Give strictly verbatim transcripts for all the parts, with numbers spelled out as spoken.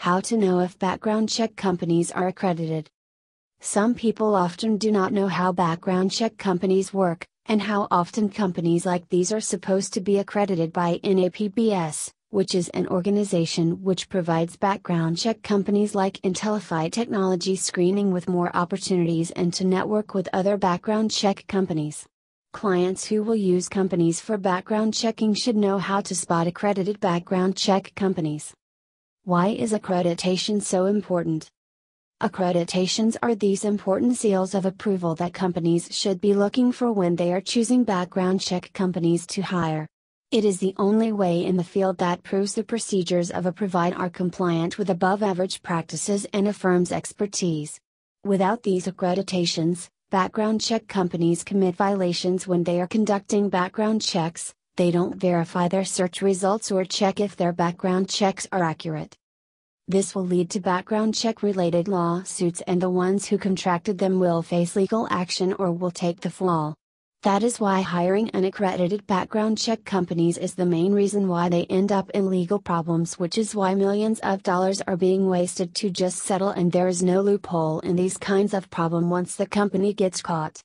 How to know if background check companies are accredited. Some people often do not know how background check companies work, and how often companies like these are supposed to be accredited by N A P B S, which is an organization which provides background check companies like Intellify Technology screening with more opportunities and to network with other background check companies. Clients who will use companies for background checking should know how to spot accredited background check companies. Why is accreditation so important? Accreditations are these important seals of approval that companies should be looking for when they are choosing background check companies to hire. It is the only way in the field that proves the procedures of a provider are compliant with above average practices and a firm's expertise. Without these accreditations, background check companies commit violations when they are conducting background checks. They don't verify their search results or check if their background checks are accurate. This will lead to background check related lawsuits, and the ones who contracted them will face legal action or will take the fall. That is why hiring unaccredited background check companies is the main reason why they end up in legal problems, which is why millions of dollars are being wasted to just settle, and there is no loophole in these kinds of problem once the company gets caught.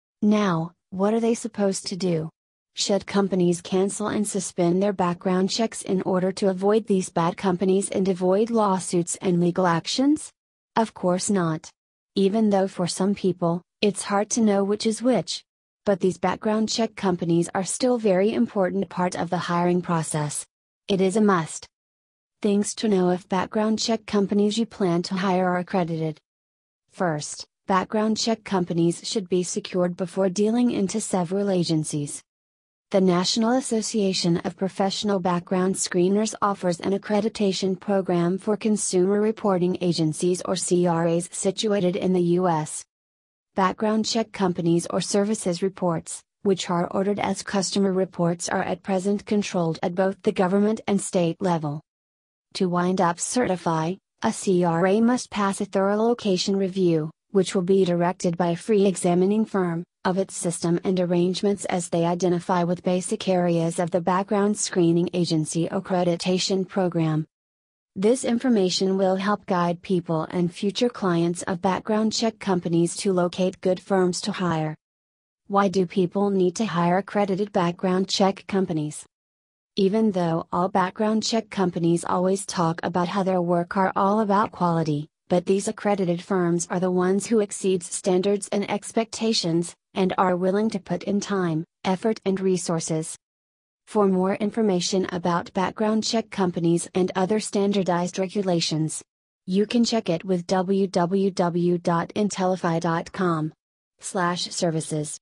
Now, what are they supposed to do? Should companies cancel and suspend their background checks in order to avoid these bad companies and avoid lawsuits and legal actions? Of course not. Even though for some people, it's hard to know which is which. But these background check companies are still very important part of the hiring process. It is a must. Things to know if background check companies you plan to hire are accredited. First, background check companies should be secured before dealing into several agencies. The National Association of Professional Background Screeners offers an accreditation program for consumer reporting agencies or C R As situated in the U S. Background check companies or services reports, which are ordered as customer reports, are at present controlled at both the government and state level. To wind up certify, a C R A must pass a thorough location review, which will be directed by a free examining firm, of its system and arrangements as they identify with basic areas of the background screening agency accreditation program. This information will help guide people and future clients of background check companies to locate good firms to hire. Why do people need to hire accredited background check companies? Even though all background check companies always talk about how their work are all about quality, but these accredited firms are the ones who exceeds standards and expectations, and are willing to put in time, effort and resources. For more information about background check companies and other standardized regulations, you can check it with w w w dot intellify dot com slash services.